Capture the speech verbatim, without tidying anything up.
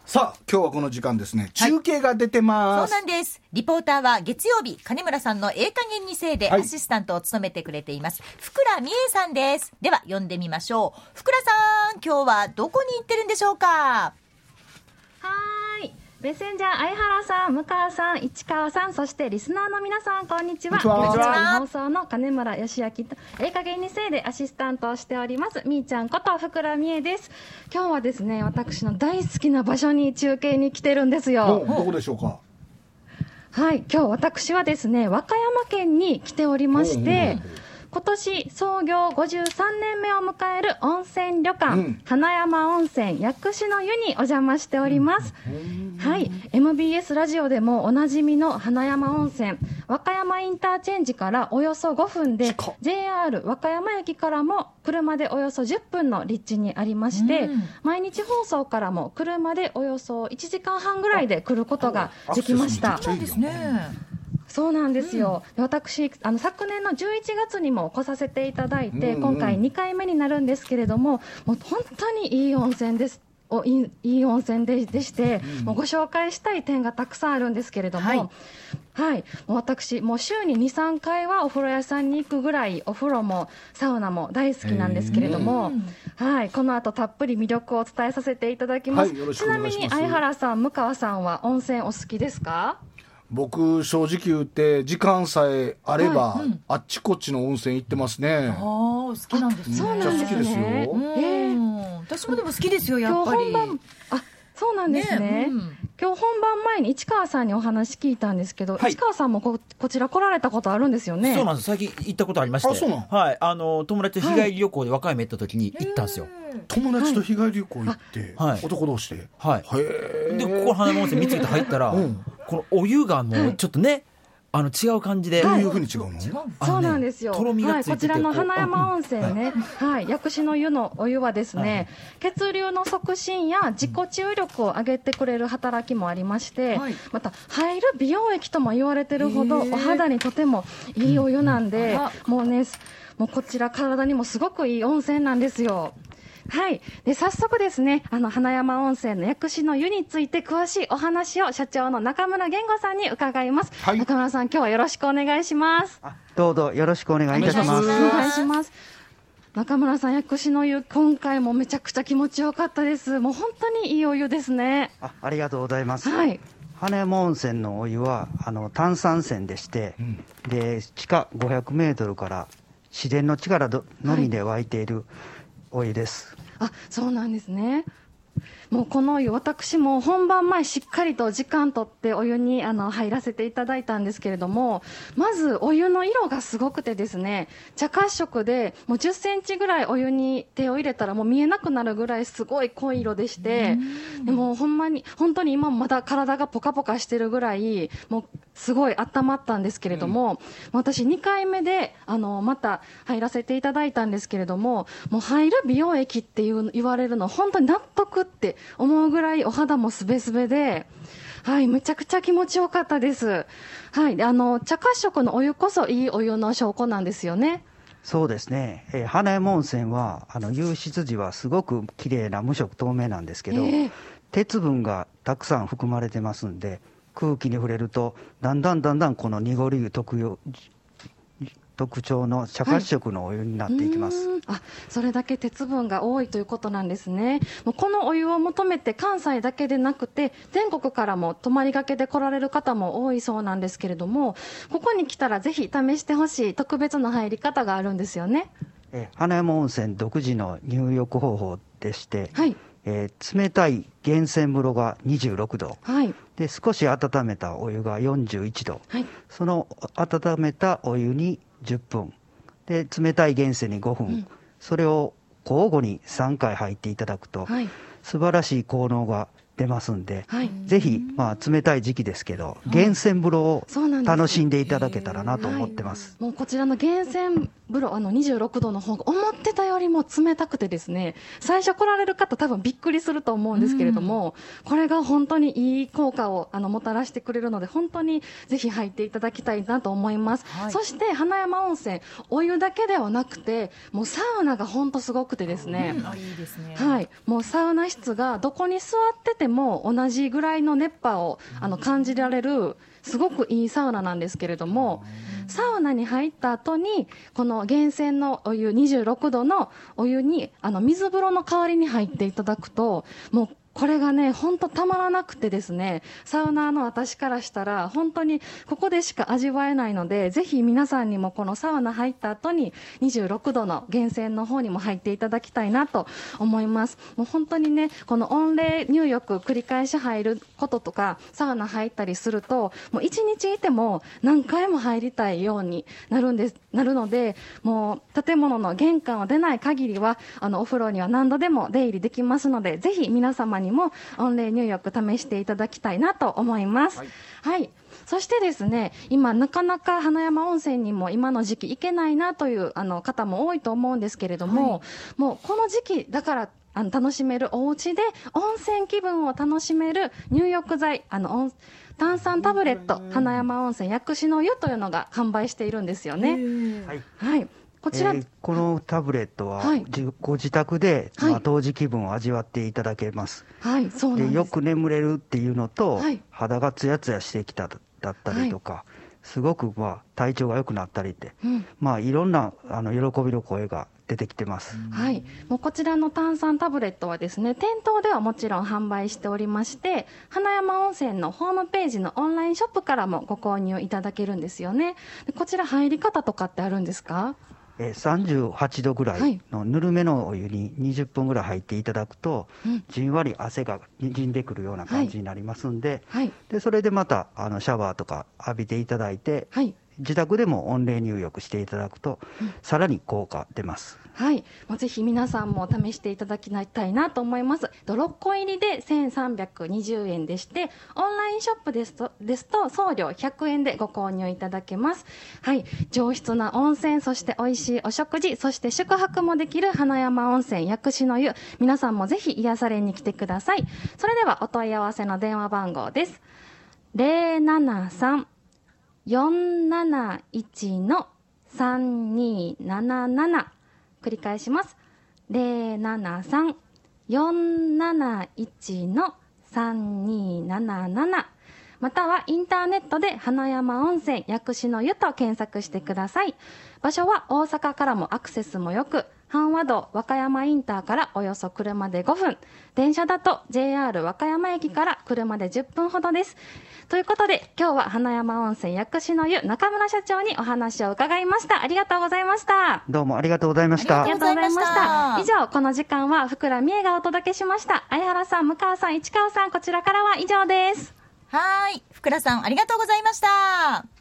さあ今日はこの時間ですね、中継が出てます、 はい、そうなんです。リポーターは月曜日金村さんのええ加減にせいでアシスタントを務めてくれています、はい、福良美恵さんです。では呼んでみましょう。福良さん、今日はどこに行ってるんでしょうか？ はーい、メッセンジャー相原さん、向川さん、市川さん、そしてリスナーの皆さん、こんにちは。 こんにちは。 放送の金村義明とええ加減にせいでアシスタントをしておりますみーちゃんこと福良美恵です。今日はですね、私の大好きな場所に中継に来てるんですよ。 どこでしょうか？ はい、今日私はですね、和歌山県に来ておりまして、今年創業ごじゅうさんねんめを迎える温泉旅館、うん、花山温泉薬師の湯にお邪魔しております、うん、はい、エムビーエス ラジオでもおなじみの花山温泉、和歌山インターチェンジからおよそごふんで ジェイアール 和歌山駅からも車でおよそじゅっぷんの立地にありまして、うん、毎日放送からも車でおよそいちじかんはんぐらいで来ることができました。 そうですね。 そうなんですよ、うん、私あの昨年のじゅういちがつにも来させていただいて、うんうん、今回にかいめになるんですけれども、もう本当にいい温泉ですおいいいい温泉 で, でして、うん、もうご紹介したい点がたくさんあるんですけれども、はいはい、もう私もう週に にさんかいはお風呂屋さんに行くぐらいお風呂もサウナも大好きなんですけれども、はい、この後たっぷり魅力をお伝えさせていただきます、はい、ちなみに相原さん、向川さんは温泉お好きですか？ 僕正直言って時間さえあれば、はい、うん、あっちこっちの温泉行ってますね。 あ、好きなんですね。 そうなんですね。 めっちゃ好きですよ、 えー、私もでも好きですよ、やっぱり。 今日本番、あ、そうなんですね、ね、うん、今日本番前に市川さんにお話聞いたんですけど、はい、市川さんも こ, こちら来られたことあるんですよね。 そうなんです、最近行ったことありまして。 あ、そうなん、 はい、あの友達と日帰り旅行で和歌山行った時に行ったんですよ、 はい、友達と日帰り旅行行って、はい、男同士で、 はい、へでここ花山温泉見つけて入ったら、うん、このお湯がもうちょっとね、はい、あの違う感じで。 どういう風に違うの？ ね、そうなんですよ、 とろみがついてて、 はい、こちらの花山温泉ね、はい、薬師の湯のお湯はですね、はい、血流の促進や自己治癒力を上げてくれる働きもありまして、はい、また入る美容液とも言われてるほどお肌にとてもいいお湯なんで、うん、もうね、もうこちら体にもすごくいい温泉なんですよ。はい、で早速ですね、あの花山温泉の薬師の湯について詳しいお話を社長の中村源吾さんに伺います、はい、中村さん、今日はよろしくお願いします。 あ、どうぞよろしくお願いいたします。 お願いします。中村さん、薬師の湯今回もめちゃくちゃ気持ちよかったです。もう本当にいいお湯ですね。 あ, ありがとうございます、 はい、 花山温泉のお湯はあの炭酸泉でして、うん、で地下ごひゃくメートルから自然の力のみで湧いているお湯です、 はい、あ、そうなんですね。もうこのお湯、私も本番前しっかりと時間とってお湯にあの入らせていただいたんですけれども、まずお湯の色がすごくてですね、茶褐色でもうじゅっセンチぐらいお湯に手を入れたらもう見えなくなるぐらいすごい濃い色でして、でもほんまに本当に今もまだ体がポカポカしてるぐらいもうすごい温まったんですけれども、うん、私にかいめであのまた入らせていただいたんですけれども、もう入る美容液っていう言われるの本当に納得って思うぐらいお肌もすべすべで、はい、めちゃくちゃ気持ちよかったです。はい、であの茶褐色のお湯こそいいお湯の証拠なんですよね。 そうですね、えー、花山温泉はあの湧出時はすごくきれいな無色透明なんですけど、えー、鉄分がたくさん含まれてますんで、空気に触れるとだんだんだんだんこの濁り湯特有特徴の茶褐色のお湯になっていきます、 はい、あ、それだけ鉄分が多いということなんですね。もうこのお湯を求めて関西だけでなくて全国からも泊まりがけで来られる方も多いそうなんですけれども、ここに来たらぜひ試してほしい特別な入り方があるんですよね。 え花山温泉独自の入浴方法でして、 はい、 えー、冷たい源泉風呂がにじゅうろくど、 はい、 で少し温めたお湯がよんじゅういちど、はい、その温めたお湯にじゅっぷんで冷たい源泉にごふん、うん、それを交互にさんかい入っていただくと、はい、素晴らしい効能が出ますんで、はい、ぜひ、まあ、冷たい時期ですけど、はい、源泉風呂を楽しんでいただけたらなと思ってます、 はい、もうこちらの源泉風呂あのにじゅうろくどの方が思ってたよりも冷たくてですね、最初来られる方多分びっくりすると思うんですけれども、うん、これが本当にいい効果をあのもたらしてくれるので、本当にぜひ入っていただきたいなと思います、はい、そして花山温泉お湯だけではなくてもうサウナが本当すごくてですね、 うん、いいですね、 はい、もうサウナ室がどこに座っててもも同じぐらいの熱波をあの感じられるすごくいいサウナなんですけれども、サウナに入った後にこの源泉のお湯にじゅうろくどのお湯にあの水風呂の代わりに入っていただくと、もうこれがね本当たまらなくてですね、サウナーの私からしたら本当にここでしか味わえないので、ぜひ皆さんにもこのサウナ入った後ににじゅうろくどの源泉の方にも入っていただきたいなと思います。もう本当にねこの温冷入浴繰り返し入ることとかサウナ入ったりすると、もう一日いても何回も入りたいようになるんですなるので、もう建物の玄関を出ない限りはあのお風呂には何度でも出入りできますので、ぜひ皆様にも温冷入浴試していただきたいなと思います。はい、はい、そしてですね、今なかなか花山温泉にも今の時期行けないなというあの方も多いと思うんですけれども、はい、もうこの時期だからあの楽しめるお家で温泉気分を楽しめる入浴剤、あの炭酸タブレット花山温泉薬師の湯というのが販売しているんですよね。はい、はい、こちら、えー、このタブレットは、はい、ご自宅で、はい、まあ、湯治気分を味わっていただけます。はい、そうなんです。でよく眠れるっていうのと、はい、肌がツヤツヤしてきただったりとか、はい、すごく、まあ、体調が良くなったりって、うん、まあ、いろんなあの喜びの声が出てきてます。 はい、もうこちらの炭酸タブレットはですね、店頭ではもちろん販売しておりまして、花山温泉のホームページのオンラインショップからもご購入いただけるんですよね。でこちら入り方とかってあるんですか？ えー、さんじゅうはちどぐらいのぬるめのお湯ににじゅっぷんぐらい入っていただくと、うん、じんわり汗がにじんでくるような感じになりますんで、はいはい、でそれでまたあのシャワーとか浴びていただいて、はい、自宅でも温冷入浴していただくと、うん、さらに効果出ます。 はい、もうぜひ皆さんも試していただきたいなと思います。ろっこ入りでせんさんびゃくにじゅうえんでして、オンラインショップですと、ですと送料ひゃくえんでご購入いただけます。はい、上質な温泉、そして美味しいお食事、そして宿泊もできる花山温泉薬師の湯、皆さんもぜひ癒されに来てください。それではお問い合わせの電話番号です。ゼロななさん よんなないち のさんにーなななな、繰り返します。ゼロななさん よんなないち のさんにーなななな、またはインターネットで花山温泉薬師の湯と検索してください。場所は大阪からもアクセスもよく、阪和道和歌山インターからおよそ車でごふん、電車だと ジェイアール 和歌山駅から車でじゅっぷんほどです。ということで今日は花山温泉薬師の湯中村社長にお話を伺いました。ありがとうございました。 どうもありがとうございました。 ありがとうございました。 以上、この時間は福良美恵がお届けしました。相原さん、向川さん、市川さん、こちらからは以上です。 はい、福良さんありがとうございました。